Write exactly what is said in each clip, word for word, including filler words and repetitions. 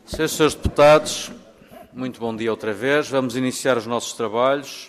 Senhoras e senhores deputados, muito bom dia outra vez. Vamos iniciar os nossos trabalhos.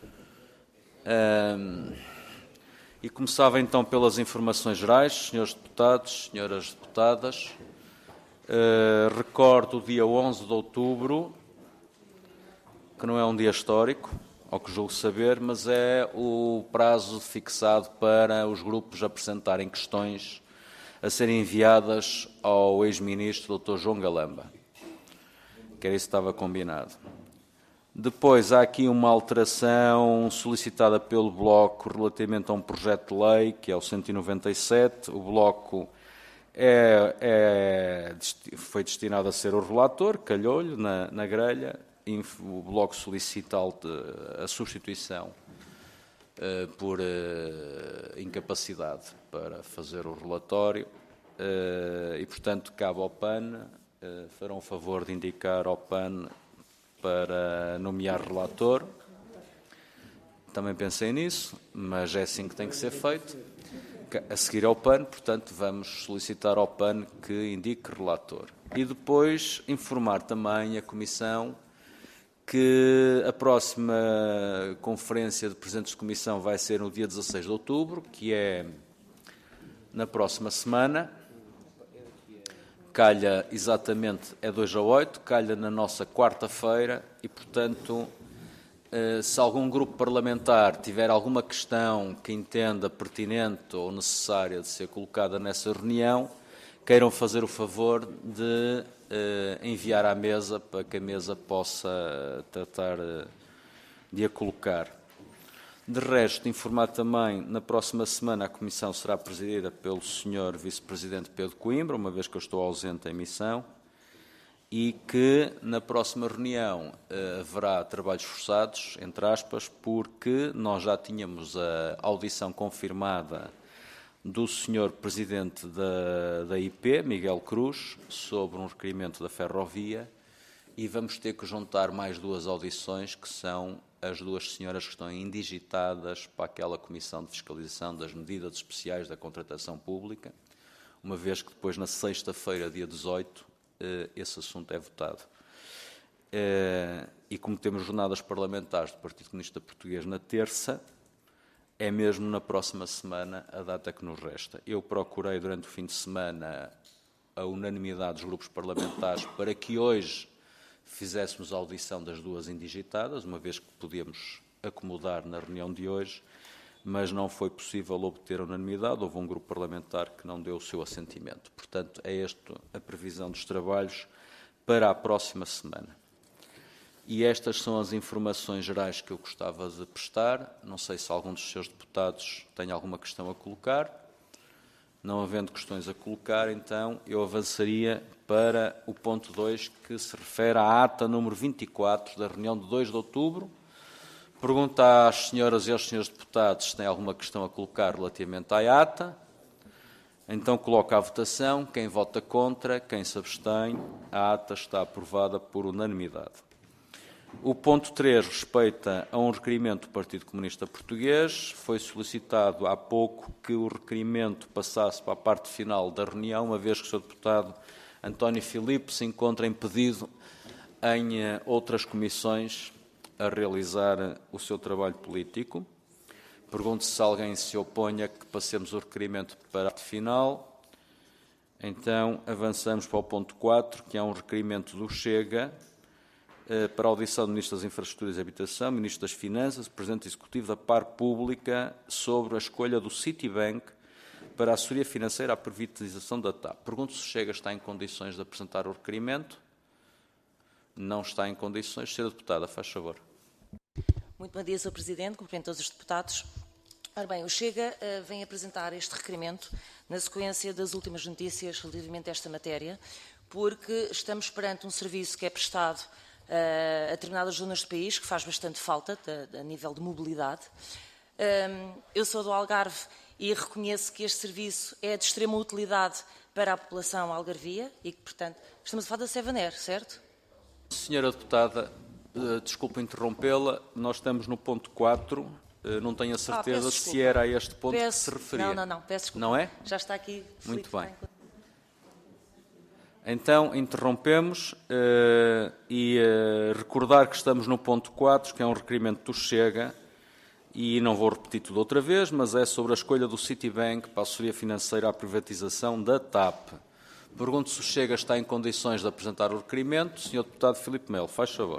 Um, e começava então pelas informações gerais, senhores deputados, senhoras deputadas. Uh, recordo o dia onze de outubro, que não é um dia histórico, ao que julgo saber, mas é o prazo fixado para os grupos apresentarem questões a serem enviadas ao ex-ministro doutor João Galamba, que era isso que estava combinado. Depois há aqui uma alteração solicitada pelo Bloco relativamente a um projeto de lei, que é o cento e noventa e sete. O Bloco é, é, foi destinado a ser o relator, calhou-lhe na, na grelha. O Bloco solicita a substituição uh, por uh, incapacidade para fazer o relatório uh, e, portanto, cabe ao P A N, uh, farão o favor de indicar ao P A N para nomear relator. Também pensei nisso, mas é assim que tem que ser feito. A seguir ao P A N, portanto, vamos solicitar ao P A N que indique relator. E depois informar também a Comissão que a próxima conferência de presidentes de comissão vai ser no dia dezasseis de outubro, que é na próxima semana. Calha exatamente, é dois a oito, calha na nossa quarta-feira e, portanto, se algum grupo parlamentar tiver alguma questão que entenda pertinente ou necessária de ser colocada nessa reunião, queiram fazer o favor de enviar à mesa para que a mesa possa tratar de a colocar. De resto, informar também, na próxima semana a Comissão será presidida pelo senhor Vice-Presidente Pedro Coimbra, uma vez que eu estou ausente em missão, e que na próxima reunião eh, haverá trabalhos forçados, entre aspas, porque nós já tínhamos a audição confirmada do senhor Presidente da, da I P, Miguel Cruz, sobre um requerimento da ferrovia, e vamos ter que juntar mais duas audições, que são as duas senhoras que estão indigitadas para aquela Comissão de Fiscalização das Medidas Especiais da Contratação Pública, uma vez que depois, na sexta-feira, dia dezoito, esse assunto é votado. E como temos jornadas parlamentares do Partido Comunista Português na terça, é mesmo na próxima semana a data que nos resta. Eu procurei durante o fim de semana a unanimidade dos grupos parlamentares para que hoje fizéssemos a audição das duas indigitadas, uma vez que podíamos acomodar na reunião de hoje, mas não foi possível obter a unanimidade. Houve um grupo parlamentar que não deu o seu assentimento. Portanto, é esta a previsão dos trabalhos para a próxima semana. E estas são as informações gerais que eu gostava de prestar. Não sei se algum dos seus deputados tem alguma questão a colocar. Não havendo questões a colocar, então, eu avançaria para o ponto dois, que se refere à ata número vinte e quatro da reunião de dois de outubro. Pergunto às senhoras e aos senhores deputados se têm alguma questão a colocar relativamente à ata. Então, coloco à votação. Quem vota contra, quem se abstém, a ata está aprovada por unanimidade. O ponto três respeita a um requerimento do Partido Comunista Português. Foi solicitado há pouco que o requerimento passasse para a parte final da reunião, uma vez que o senhor deputado António Filipe se encontra impedido em outras comissões a realizar o seu trabalho político. Pergunto se alguém se opõe a que passemos o requerimento para a parte final. Então, avançamos para o ponto quatro, que é um requerimento do Chega, para a audição do Ministro das Infraestruturas e Habitação, Ministro das Finanças, Presidente Executivo da Par Pública, sobre a escolha do Citibank para a assessoria financeira à privatização da T A P. Pergunto se o Chega está em condições de apresentar o requerimento. Não está em condições. Senhora Deputada, faz favor. Muito bom dia, senhor Presidente. Cumprimento todos os deputados. Ora bem, o Chega uh, vem apresentar este requerimento na sequência das últimas notícias relativamente a esta matéria, porque estamos perante um serviço que é prestado Uh, a determinadas zonas do país, que faz bastante falta de, de, a nível de mobilidade. Um, eu sou do Algarve e reconheço que este serviço é de extrema utilidade para a população algarvia e que, portanto, estamos a falar da Sevaner, certo? Senhora Deputada, uh, desculpe interrompê-la, nós estamos no ponto quatro, uh, não tenho a certeza ah, se era a este ponto peço, que se referia. Não, não, não, peço desculpa. Não é? Já está aqui. Muito bem. Então, interrompemos uh, e uh, recordar que estamos no ponto quatro, que é um requerimento do Chega, e não vou repetir tudo outra vez, mas é sobre a escolha do Citibank para a assessoria financeira à privatização da T A P. Pergunto se o Chega está em condições de apresentar o requerimento. senhor Deputado Filipe Melo, faz favor.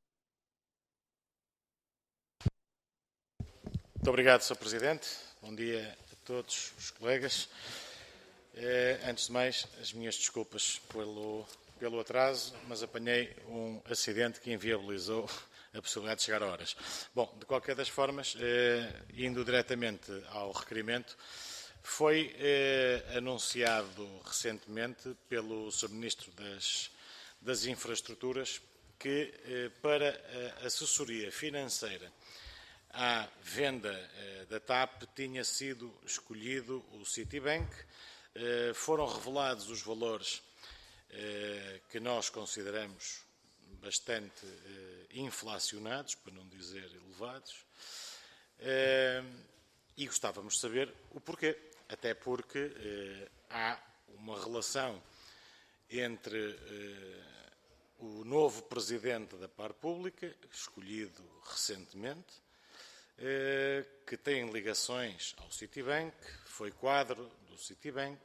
Muito obrigado, senhor Presidente. Bom dia a todos os colegas. Eh, antes de mais, as minhas desculpas pelo, pelo atraso, mas apanhei um acidente que inviabilizou a possibilidade de chegar a horas. Bom, de qualquer das formas, eh, indo diretamente ao requerimento, foi eh, anunciado recentemente pelo senhor Ministro das, das Infraestruturas que eh, para a assessoria financeira à venda eh, da T A P tinha sido escolhido o Citibank. Eh, foram revelados os valores eh, que nós consideramos bastante eh, inflacionados, para não dizer elevados, eh, e gostávamos de saber o porquê, até porque eh, há uma relação entre eh, o novo Presidente da Par Pública, escolhido recentemente, eh, que tem ligações ao Citibank, foi quadro do Citibank,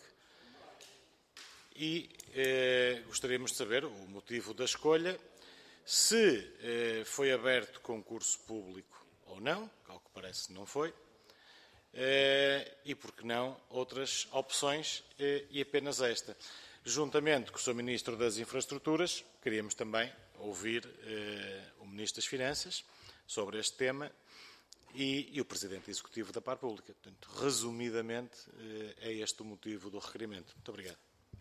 e eh, gostaríamos de saber o motivo da escolha, se eh, foi aberto concurso público ou não, ao que parece não foi, eh, e, por que não, outras opções eh, e apenas esta. Juntamente com o senhor Ministro das Infraestruturas, queríamos também ouvir eh, o Ministro das Finanças sobre este tema e, e o Presidente Executivo da Par Pública. Portanto, resumidamente, eh, é este o motivo do requerimento. Muito obrigado.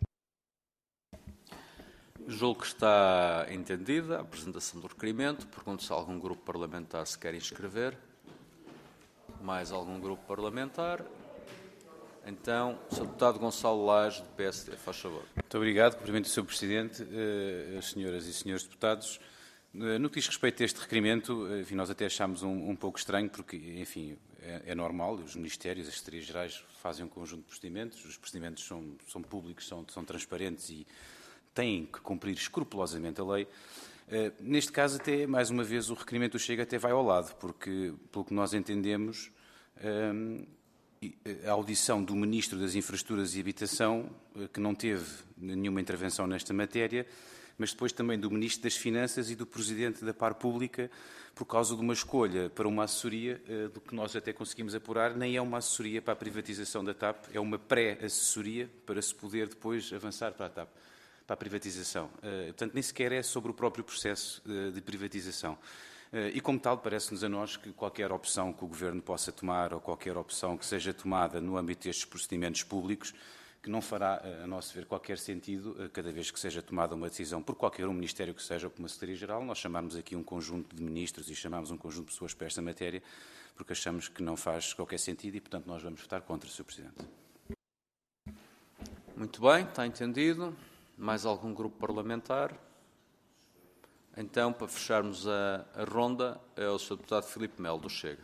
Julgo que está entendida a apresentação do requerimento. Pergunto se algum grupo parlamentar se quer inscrever. Mais algum grupo parlamentar? Então, senhor Deputado Gonçalo Lage, do P S D, faz favor. Muito obrigado. Cumprimento o senhor Presidente, as senhoras e senhores deputados. No que diz respeito a este requerimento, enfim, nós até achámos um, um pouco estranho, porque, enfim, é, é normal, os ministérios, as secretarias gerais fazem um conjunto de procedimentos, os procedimentos são, são públicos, são, são transparentes e têm que cumprir escrupulosamente a lei. Uh, neste caso, até, mais uma vez, o requerimento do Chega até vai ao lado, porque, pelo que nós entendemos, um, a audição do Ministro das Infraestruturas e Habitação, uh, que não teve nenhuma intervenção nesta matéria, mas depois também do Ministro das Finanças e do Presidente da Par Pública, por causa de uma escolha para uma assessoria, uh, do que nós até conseguimos apurar, nem é uma assessoria para a privatização da T A P, é uma pré-assessoria para se poder depois avançar para a T A P. Para a privatização. Uh, portanto, nem sequer é sobre o próprio processo uh, de privatização. Uh, e, como tal, parece-nos a nós que qualquer opção que o Governo possa tomar ou qualquer opção que seja tomada no âmbito destes procedimentos públicos, que não fará, uh, a nosso ver, qualquer sentido, uh, cada vez que seja tomada uma decisão por qualquer um Ministério que seja ou por uma Secretaria-Geral, nós chamarmos aqui um conjunto de ministros e chamamos um conjunto de pessoas para esta matéria, porque achamos que não faz qualquer sentido e, portanto, nós vamos votar contra, senhor Presidente. Muito bem, está entendido. Mais algum grupo parlamentar? Então, para fecharmos a, a ronda, é o senhor Deputado Filipe Melo, do Chega.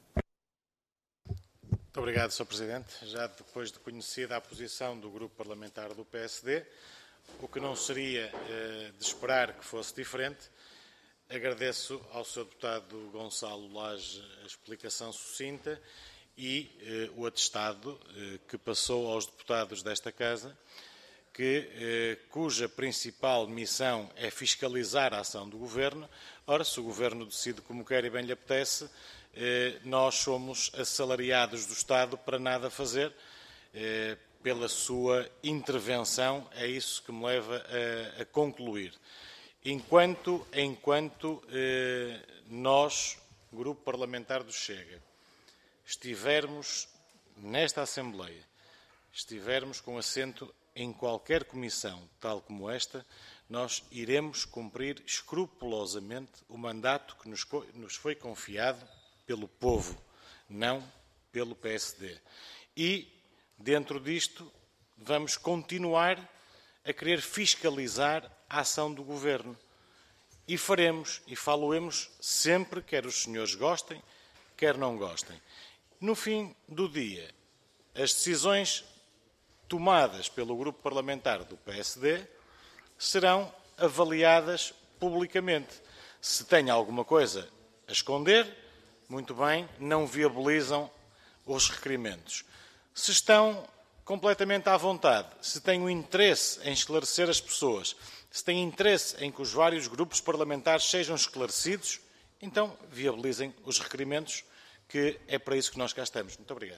Muito obrigado, senhor Presidente. Já depois de conhecida a posição do grupo parlamentar do P S D, o que não seria eh, de esperar que fosse diferente, agradeço ao senhor Deputado Gonçalo Lage a explicação sucinta e eh, o atestado eh, que passou aos deputados desta Casa, Que, eh, cuja principal missão é fiscalizar a ação do Governo. Ora, se o Governo decide como quer e bem lhe apetece, eh, nós somos assalariados do Estado para nada fazer, eh, pela sua intervenção, é isso que me leva a, a concluir. Enquanto, enquanto eh, nós, Grupo Parlamentar do Chega, estivermos nesta Assembleia, estivermos com assento em qualquer comissão, tal como esta, nós iremos cumprir escrupulosamente o mandato que nos, nos foi confiado pelo povo, não pelo P S D. E, dentro disto, vamos continuar a querer fiscalizar a ação do Governo. E faremos, e falo-emos sempre, quer os senhores gostem, quer não gostem. No fim do dia, as decisões tomadas pelo grupo parlamentar do P S D serão avaliadas publicamente. Se têm alguma coisa a esconder, muito bem, não viabilizam os requerimentos. Se estão completamente à vontade, se têm o interesse em esclarecer as pessoas, se têm interesse em que os vários grupos parlamentares sejam esclarecidos, então viabilizem os requerimentos, que é para isso que nós cá estamos. Muito obrigado.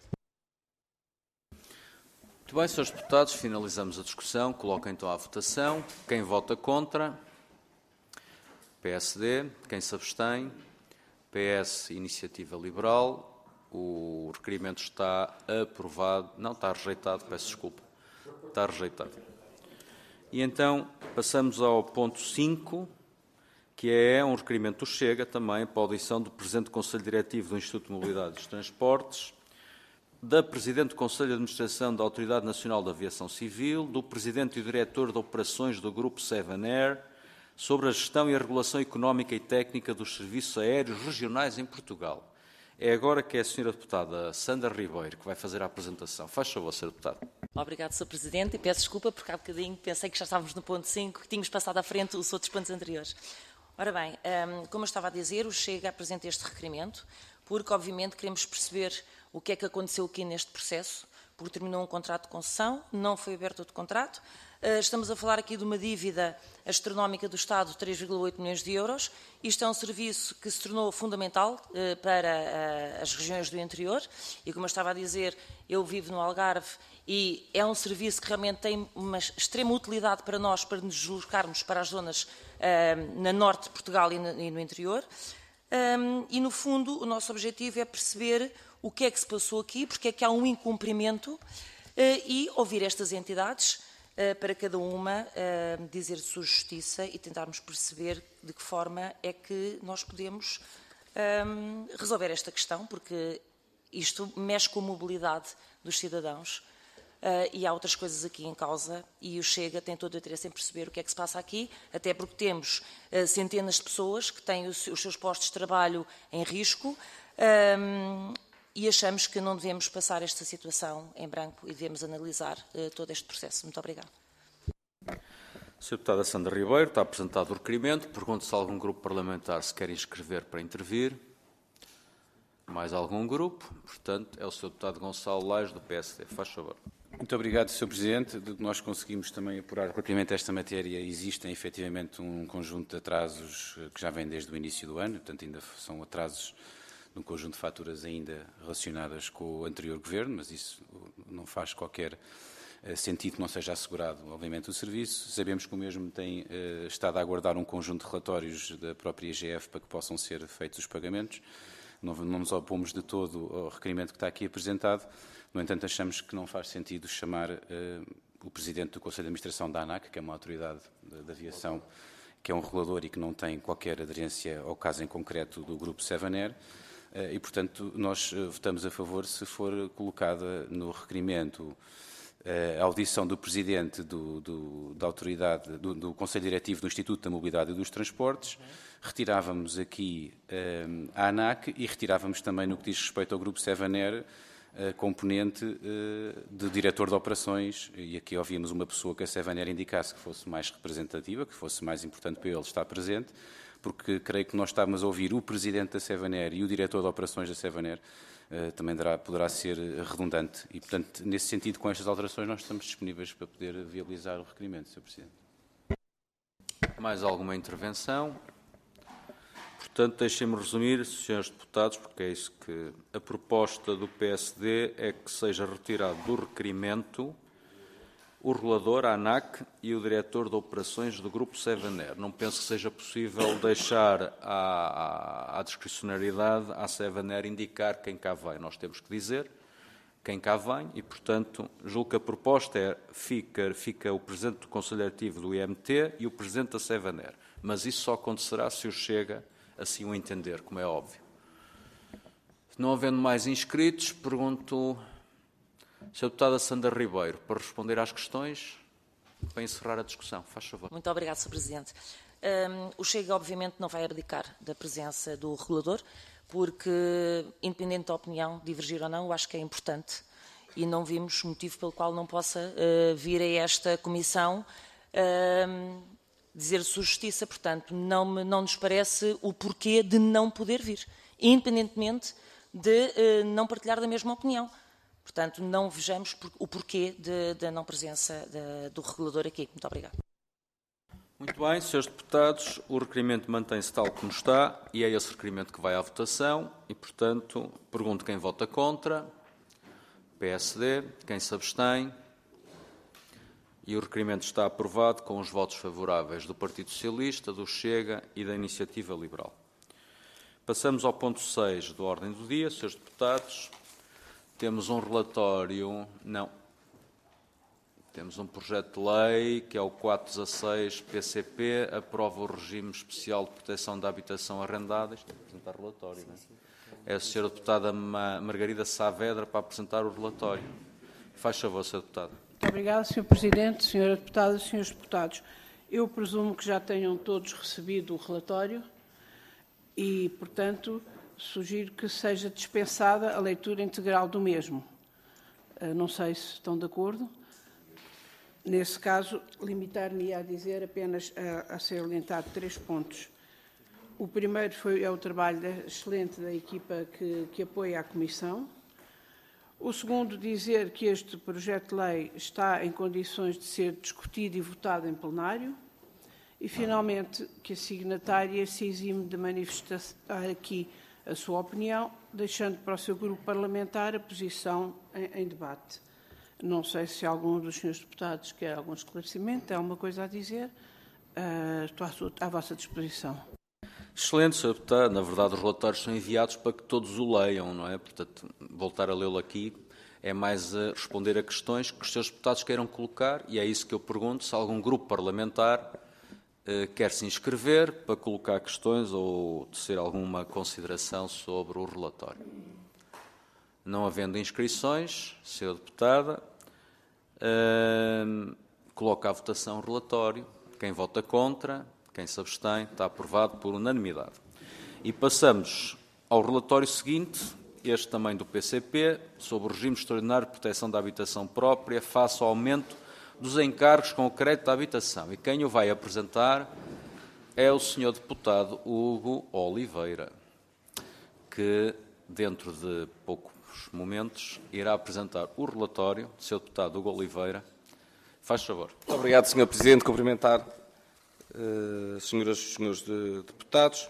Muito bem, senhores deputados, finalizamos a discussão. Coloco então à votação. Quem vota contra? P S D. Quem se abstém? P S, Iniciativa Liberal. O requerimento está aprovado. Não, está rejeitado, peço desculpa. Está rejeitado. E então passamos ao ponto cinco, que é um requerimento do Chega também para a audição do Presidente do Conselho Diretivo do Instituto de Mobilidade dos Transportes, da Presidente do Conselho de Administração da Autoridade Nacional de Aviação Civil, do Presidente e Diretor de Operações do Grupo Seven Air, sobre a gestão e a regulação económica e técnica dos serviços aéreos regionais em Portugal. É agora que é a senhora deputada Sandra Ribeiro que vai fazer a apresentação. Faz favor, senhora deputada. Obrigado, senhor Presidente, e peço desculpa porque há bocadinho pensei que já estávamos no ponto cinco, que tínhamos passado à frente os outros pontos anteriores. Ora bem, como eu estava a dizer, o Chega apresenta este requerimento porque, obviamente, queremos perceber o que é que aconteceu aqui neste processo, porque terminou um contrato de concessão, não foi aberto outro contrato. Estamos a falar aqui de uma dívida astronómica do Estado de três vírgula oito milhões de euros. Isto é um serviço que se tornou fundamental para as regiões do interior e, como eu estava a dizer, eu vivo no Algarve e é um serviço que realmente tem uma extrema utilidade para nós, para nos deslocarmos para as zonas na norte de Portugal e no interior. E, no fundo, o nosso objetivo é perceber o que é que se passou aqui, porque é que há um incumprimento e ouvir estas entidades para cada uma dizer sua justiça e tentarmos perceber de que forma é que nós podemos resolver esta questão, porque isto mexe com a mobilidade dos cidadãos e há outras coisas aqui em causa e o Chega tem todo o interesse em perceber o que é que se passa aqui, até porque temos centenas de pessoas que têm os seus postos de trabalho em risco e achamos que não devemos passar esta situação em branco e devemos analisar uh, todo este processo. Muito obrigado. senhora deputada Sandra Ribeiro, está apresentado o requerimento. Pergunto se algum grupo parlamentar se quer inscrever para intervir. Mais algum grupo? Portanto, é o senhor deputado Gonçalo Lage, do P S D. Faz favor. Muito obrigado, senhor Presidente. Do que nós conseguimos também apurar relativamente a esta matéria, existem efetivamente um conjunto de atrasos que já vem desde o início do ano, portanto ainda são atrasos num conjunto de faturas ainda relacionadas com o anterior Governo, mas isso não faz qualquer sentido que não seja assegurado, obviamente, o serviço. Sabemos que o mesmo tem uh, estado a aguardar um conjunto de relatórios da própria I G F para que possam ser feitos os pagamentos. Não, não nos opomos de todo ao requerimento que está aqui apresentado. No entanto, achamos que não faz sentido chamar uh, o Presidente do Conselho de Administração da ANAC, que é uma autoridade de, de aviação, que é um regulador e que não tem qualquer aderência ao caso em concreto do Grupo Seven Air. E, portanto, nós votamos a favor se for colocada no requerimento a audição do Presidente do, do, da Autoridade, do, do Conselho Diretivo do Instituto da Mobilidade e dos Transportes, retirávamos aqui um, a ANAC e retirávamos também, no que diz respeito ao Grupo Seven Air, a componente uh, de Diretor de Operações, e aqui ouvíamos uma pessoa que a Seven Air indicasse que fosse mais representativa, que fosse mais importante para ele estar presente, porque creio que nós estávamos a ouvir o Presidente da Seven Air e o Diretor de Operações da Seven Air, uh, também dará, poderá ser redundante. E, portanto, nesse sentido, com estas alterações, nós estamos disponíveis para poder viabilizar o requerimento, senhor Presidente. Mais alguma intervenção? Portanto, deixem-me resumir, senhores deputados, porque é isso que a proposta do P S D é que seja retirado do requerimento o regulador, a ANAC, e o diretor de operações do Grupo Seven Air. Não penso que seja possível deixar à, à, à discricionariedade à Seven Air indicar quem cá vem. Nós temos que dizer quem cá vem e, portanto, julgo que a proposta é fica, fica o Presidente do Conselho Diretivo do I M T e o Presidente da Seven Air. Mas isso só acontecerá se o Chega assim o entender, como é óbvio. Não havendo mais inscritos, pergunto senhora deputada Sandra Ribeiro, para responder às questões, para encerrar a discussão. Faz favor. Muito obrigado, senhor Presidente. Um, o Chega, obviamente, não vai abdicar da presença do regulador, porque, independente da opinião, divergir ou não, eu acho que é importante e não vimos motivo pelo qual não possa uh, vir a esta comissão uh, dizer sua justiça. Portanto, não, me, não nos parece o porquê de não poder vir, independentemente de uh, não partilhar da mesma opinião. Portanto, não vejamos por, o porquê da não presença de, do regulador aqui. Muito obrigada. Muito bem, senhores deputados, o requerimento mantém-se tal como está e é esse requerimento que vai à votação e, portanto, pergunto quem vota contra, P S D, quem se abstém, e o requerimento está aprovado com os votos favoráveis do Partido Socialista, do Chega e da Iniciativa Liberal. Passamos ao ponto seis da ordem do dia, senhores deputados. Temos um relatório, não, temos um projeto de lei, que é o quatrocentos dezasseis P C P, aprova o regime especial de proteção da habitação arrendada. Isto é para apresentar relatório, não é? É a senhora deputada Margarida Saavedra para apresentar o relatório. Faz favor, senhora deputada. Muito obrigada, senhor Presidente, senhora Deputada e senhores Deputados. Eu presumo que já tenham todos recebido o relatório e, portanto, sugiro que seja dispensada a leitura integral do mesmo. Não sei se estão de acordo. Nesse caso, limitar-me a dizer apenas a, a salientar três pontos. O primeiro foi, é o trabalho excelente da equipa que, que apoia a Comissão. O segundo, dizer que este projeto de lei está em condições de ser discutido e votado em plenário. E, finalmente, que a signatária se exime de manifestar aqui a sua opinião, deixando para o seu grupo parlamentar a posição em, em debate. Não sei se algum dos senhores deputados quer algum esclarecimento, tem alguma coisa a dizer. Uh, estou à, sua, à vossa disposição. Excelente, senhor Deputado. Na verdade, os relatórios são enviados para que todos o leiam, não é? Portanto, voltar a lê-lo aqui é mais a responder a questões que os senhores deputados queiram colocar, e é isso que eu pergunto, se algum grupo parlamentar eh, quer se inscrever para colocar questões ou tecer alguma consideração sobre o relatório. Não havendo inscrições, senhora Deputada, eh, coloca à votação o relatório. Quem vota contra, quem se abstém, está aprovado por unanimidade. E passamos ao relatório seguinte, este também do P C P, sobre o regime extraordinário de proteção da habitação própria face ao aumento dos encargos com o crédito da habitação. E quem o vai apresentar é o senhor deputado Hugo Oliveira, que, dentro de poucos momentos, irá apresentar o relatório do senhor deputado Hugo Oliveira. Faz favor. Muito obrigado, senhor Presidente. Cumprimentar uh, senhoras e senhores de, deputados.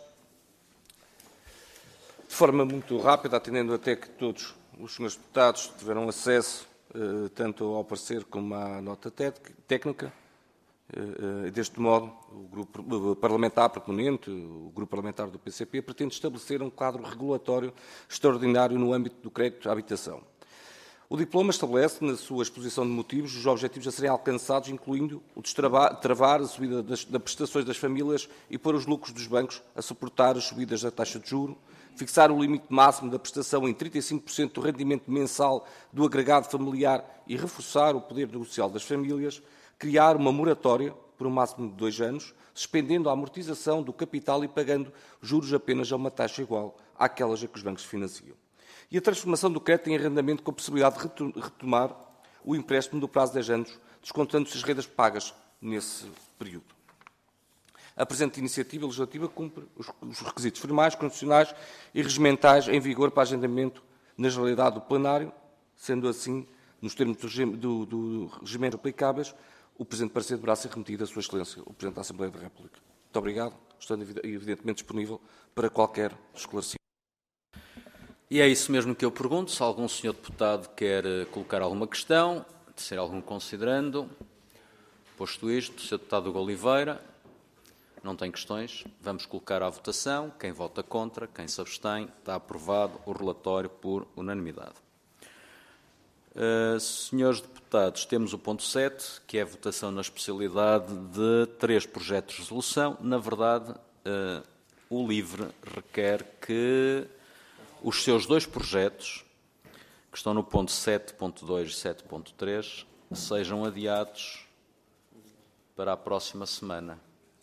De forma muito rápida, atendendo até que todos os senhores deputados tiveram acesso uh, tanto ao parecer como à nota técnica. Uh, uh, deste modo, o grupo parlamentar proponente, o grupo parlamentar do P C P, pretende estabelecer um quadro regulatório extraordinário no âmbito do crédito à habitação. O diploma estabelece, na sua exposição de motivos, os objetivos a serem alcançados, incluindo o de travar a subida das, das prestações das famílias e pôr os lucros dos bancos a suportar as subidas da taxa de juros, fixar o limite máximo da prestação em trinta e cinco por cento do rendimento mensal do agregado familiar e reforçar o poder negocial das famílias, criar uma moratória por um máximo de dois anos, suspendendo a amortização do capital e pagando juros apenas a uma taxa igual àquelas a que os bancos financiam. E a transformação do crédito em arrendamento com a possibilidade de retomar o empréstimo do prazo de dez anos, descontando-se as rendas pagas nesse período. A presente iniciativa legislativa cumpre os requisitos formais, constitucionais e regimentais em vigor para agendamento na generalidade do plenário, sendo assim, nos termos do, do, do regimento aplicáveis, o presente parecer deverá ser remetido à Sua Excelência, o Presidente da Assembleia da República. Muito obrigado, estando evidentemente disponível para qualquer esclarecimento. E é isso mesmo que eu pergunto, se algum senhor deputado quer colocar alguma questão, ser algum considerando. Posto isto, senhor deputado Hugo Oliveira, não tem questões, vamos colocar à votação. Quem vota contra, quem se abstém, está aprovado o relatório por unanimidade. Uh, senhores deputados, temos o ponto sete, que é a votação na especialidade de três projetos de resolução. Na verdade, uh, o LIVRE requer que os seus dois projetos, que estão no ponto sete ponto dois e sete ponto três, sejam adiados para a próxima semana.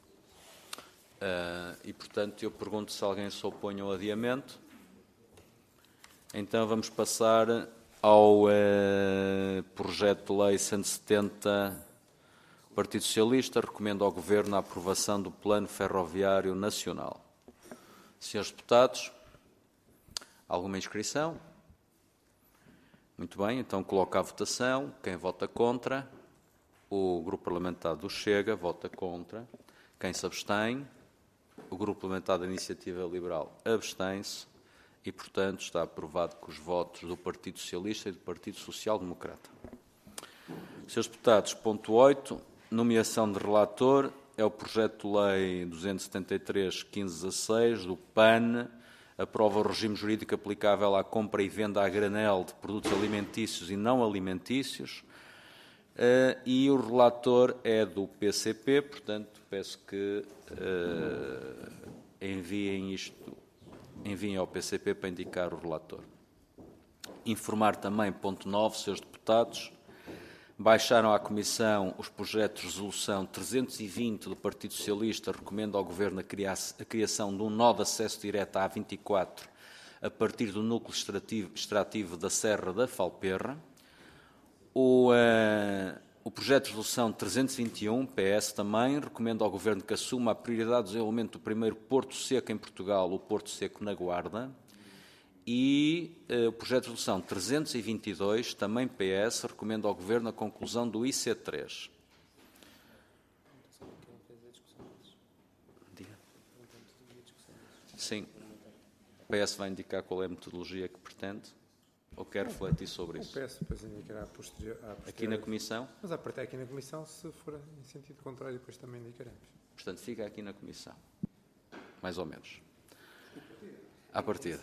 Uh, e, portanto, eu pergunto se alguém se opõe ao adiamento. Então, vamos passar ao uh, projeto de lei cento e setenta, Partido Socialista recomenda ao Governo a aprovação do Plano Ferroviário Nacional. Senhores deputados, alguma inscrição? Muito bem, então coloco à votação. Quem vota contra? O Grupo Parlamentar do Chega vota contra. Quem se abstém? O Grupo Parlamentar da Iniciativa Liberal abstém-se e, portanto, está aprovado com os votos do Partido Socialista e do Partido Social Democrata. Senhores deputados, ponto oito, nomeação de relator, é o projeto de lei duzentos e setenta e três barra quinze dezasseis do P A N, aprova o regime jurídico aplicável à compra e venda a granel de produtos alimentícios e não alimentícios, uh, e o relator é do P C P, portanto, peço que uh, enviem isto, enviem ao P C P para indicar o relator. Informar também, ponto nove, senhores deputados, baixaram à Comissão os projetos de resolução trezentos e vinte do Partido Socialista, recomenda ao Governo a criação de um nó de acesso direto à A vinte e quatro a partir do núcleo extrativo, extrativo da Serra da Falperra. O, uh, o projeto de resolução trezentos e vinte e um, P S também, recomenda ao Governo que assuma a prioridade do desenvolvimento do primeiro Porto Seco em Portugal, o Porto Seco na Guarda. E uh, o projeto de resolução trezentos e vinte e dois, também P S, recomenda ao Governo a conclusão do I C três. Sim. O P S vai indicar qual é a metodologia que pretende ou quer refletir sobre isso? O P S depois indicará posterior, aqui na Comissão? Mas a partir aqui na Comissão, se for em sentido contrário, depois também indicaremos. Portanto, fica aqui na Comissão. Mais ou menos. À partida.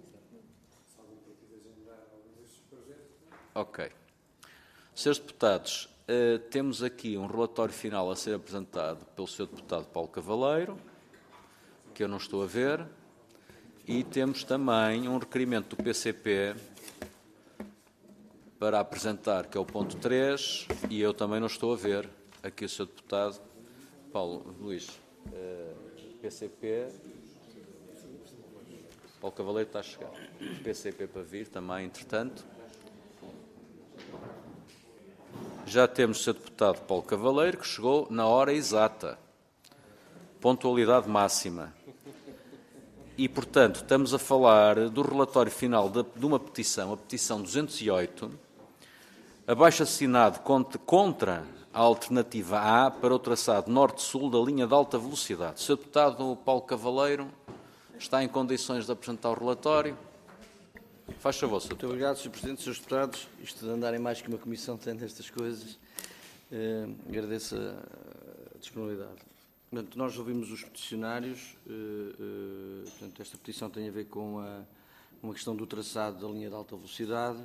Ok. Senhores deputados, eh, temos aqui um relatório final a ser apresentado pelo senhor deputado Paulo Cavaleiro, que eu não estou a ver, e temos também um requerimento do P C P para apresentar, que é o ponto três, e eu também não estou a ver. Aqui o senhor deputado Paulo Luís, eh, P C P... Paulo Cavaleiro está a chegar. P C P para vir também, entretanto. Já temos o senhor deputado Paulo Cavaleiro, que chegou na hora exata. Pontualidade máxima. E, portanto, estamos a falar do relatório final de, de uma petição, a petição duzentos e oito, abaixo assinado contra, contra a alternativa A para o traçado norte-sul da linha de alta velocidade. O senhor deputado Paulo Cavaleiro está em condições de apresentar o relatório? Faz favor, senhor Muito obrigado, senhor Presidente, senhores deputados. Isto de andarem mais que uma comissão tendo estas coisas, eh, agradeço a, a disponibilidade. Portanto, nós ouvimos os peticionários, eh, eh, portanto, esta petição tem a ver com a, uma questão do traçado da linha de alta velocidade,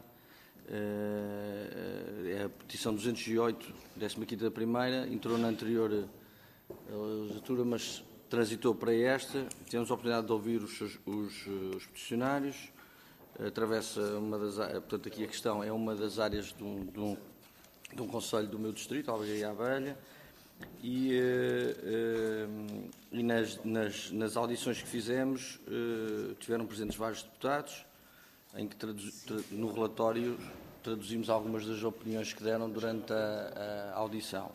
eh, é a petição duzentos e oito, décima quinta da primeira, entrou na anterior legislatura, mas transitou para esta. Temos a oportunidade de ouvir os, os, os peticionários. Atravessa uma das, portanto, aqui a questão é uma das áreas de um, de um, de um concelho do meu distrito, Algaria e Abelha, e, uh, uh, e nas, nas, nas audições que fizemos uh, tiveram presentes vários deputados, em que traduz, tra, no relatório traduzimos algumas das opiniões que deram durante a, a audição.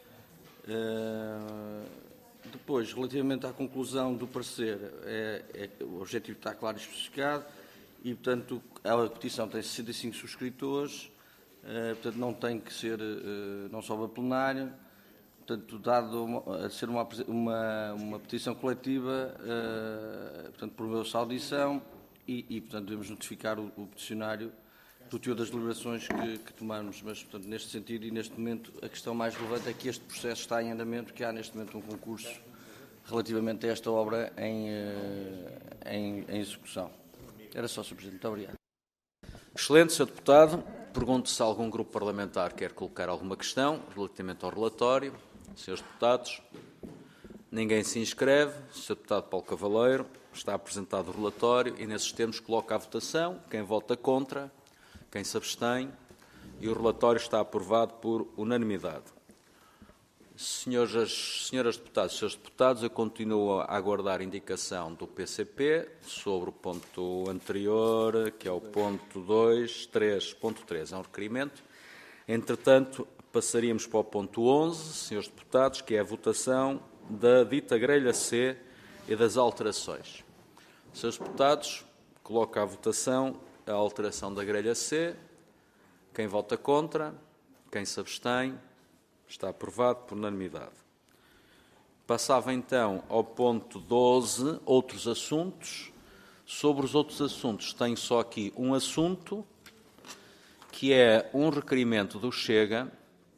Uh, depois, relativamente à conclusão do parecer, é, é, o objetivo está claro e especificado, e, portanto, a petição tem sessenta e cinco subscritores, eh, portanto, não tem que ser, eh, não sobe a plenário, portanto, dado uma, a ser uma, uma, uma petição coletiva, eh, portanto, promoveu-se a audição e, e, portanto, devemos notificar o, o peticionário do teor das deliberações que, que tomarmos, mas, portanto, neste sentido e neste momento, a questão mais relevante é que este processo está em andamento, que há neste momento um concurso relativamente a esta obra em, em, em execução. Era só, senhor Presidente. Muito obrigado. Excelente, senhor Deputado. Pergunto se algum grupo parlamentar quer colocar alguma questão relativamente ao relatório. Senhores Deputados, ninguém se inscreve. senhor Deputado Paulo Cavaleiro, está apresentado o relatório e, nesses termos, coloca à votação quem vota contra, quem se abstém, e o relatório está aprovado por unanimidade. Senhoras, senhoras deputadas e senhores deputados, eu continuo a aguardar indicação do P C P sobre o ponto anterior, que é o ponto dois, três ponto três. É um requerimento. Entretanto, passaríamos para o ponto onze, senhores deputados, que é a votação da dita grelha C e das alterações. Senhores deputados, coloco à votação a alteração da grelha C. Quem vota contra? Quem se abstém? Está aprovado por unanimidade. Passava então ao ponto doze, outros assuntos. Sobre os outros assuntos, tenho só aqui um assunto, que é um requerimento do Chega,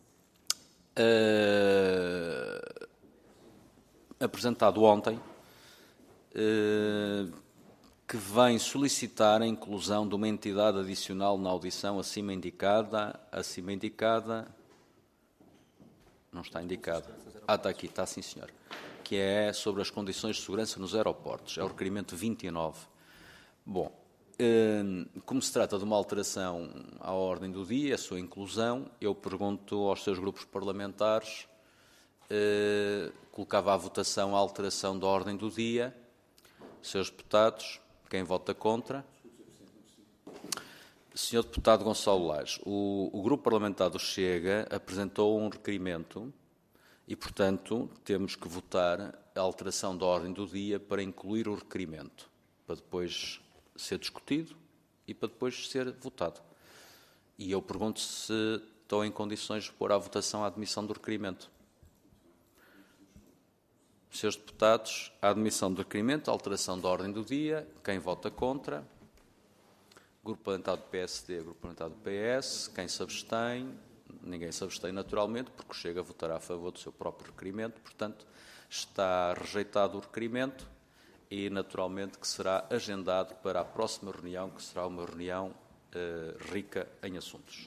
uh, apresentado ontem, uh, que vem solicitar a inclusão de uma entidade adicional na audição acima indicada, acima indicada, não está indicada, ah, está aqui, está sim senhor, que é sobre as condições de segurança nos aeroportos, é o requerimento vinte e nove. Bom, como se trata de uma alteração à ordem do dia, a sua inclusão, eu pergunto aos seus grupos parlamentares, colocava à votação a alteração da ordem do dia, seus deputados, quem vota contra? senhor Deputado Gonçalo Lages, o, o Grupo Parlamentar do Chega apresentou um requerimento e, portanto, temos que votar a alteração da ordem do dia para incluir o requerimento, para depois ser discutido e para depois ser votado. E eu pergunto se estão em condições de pôr à votação a admissão do requerimento. Senhores deputados, a admissão do requerimento, a alteração da ordem do dia, quem vota contra? Grupo Parlamentar do P S D, Grupo Parlamentar do P S, quem se abstém? Ninguém se abstém naturalmente, porque o Chega votará a favor do seu próprio requerimento, portanto, está rejeitado o requerimento e, naturalmente, que será agendado para a próxima reunião, que será uma reunião eh, rica em assuntos.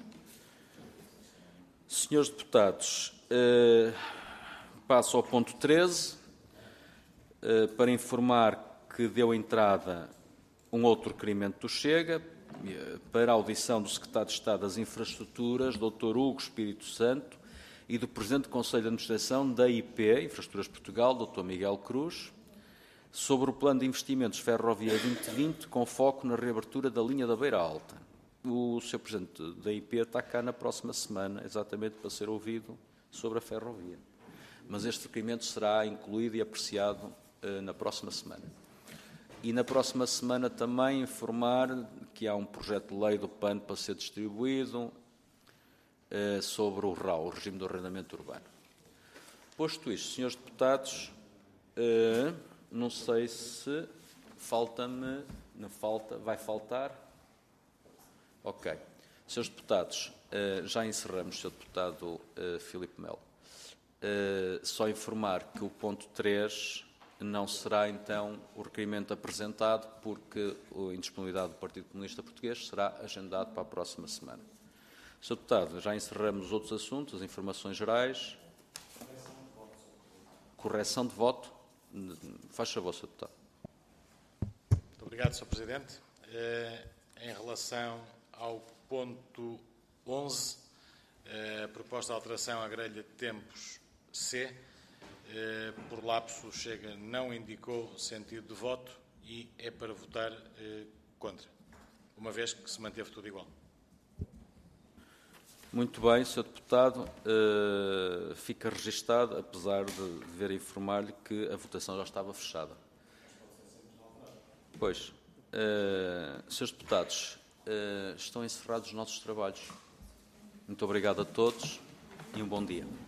Senhores deputados, eh, passo ao ponto treze, eh, para informar que deu entrada um outro requerimento do Chega, eh, para a audição do Secretário de Estado das Infraestruturas, doutor Hugo Espírito Santo, e do Presidente do Conselho de Administração da I P, Infraestruturas Portugal, doutor Miguel Cruz, sobre o Plano de Investimentos Ferrovia vinte vinte, com foco na reabertura da linha da Beira Alta. O senhor Presidente da I P está cá na próxima semana, exatamente para ser ouvido sobre a ferrovia. Mas este requerimento será incluído e apreciado eh, na próxima semana. E na próxima semana também informar que há um projeto de lei do P A N para ser distribuído eh, sobre o R A U, o Regime do Arrendamento Urbano. Posto isto, senhores deputados, eh, não sei se falta-me, não falta, vai faltar? Ok. Senhores deputados, eh, já encerramos, senhor Deputado eh, Filipe Melo. Eh, só informar que o ponto três não será, então, o requerimento apresentado, porque a indisponibilidade do Partido Comunista Português será agendado para a próxima semana. senhor Deputado, já encerramos os outros assuntos, as informações gerais. Correção de voto. Faz favor, senhor Deputado. Muito obrigado, senhor Presidente. Eh, em relação ao ponto onze, eh, a proposta de alteração à grelha de tempos C, Eh, por lapso, o Chega não indicou sentido de voto e é para votar eh, contra, uma vez que se manteve tudo igual. Muito bem, senhor Deputado. Eh, fica registado, apesar de dever informar-lhe que a votação já estava fechada. Pois, eh, senhores Deputados, eh, estão encerrados os nossos trabalhos. Muito obrigado a todos e um bom dia.